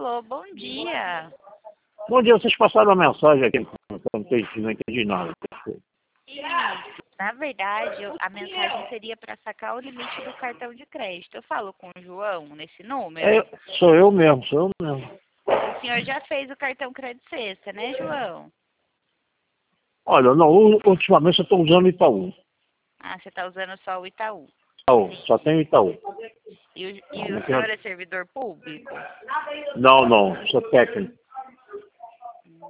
Alô, bom dia. Bom dia, vocês passaram uma mensagem aqui, não entendi nada. Isso. Na verdade, a mensagem seria para sacar o limite do cartão de crédito. Eu falo com o João nesse número. Sou eu mesmo. O senhor já fez o cartão Crédito Sexta, né, João? Olha, não, ultimamente eu estou usando Itaú. Ah, você está usando só o Itaú. Itaú, só tenho Itaú. E o senhor é servidor público? Não, sou técnico.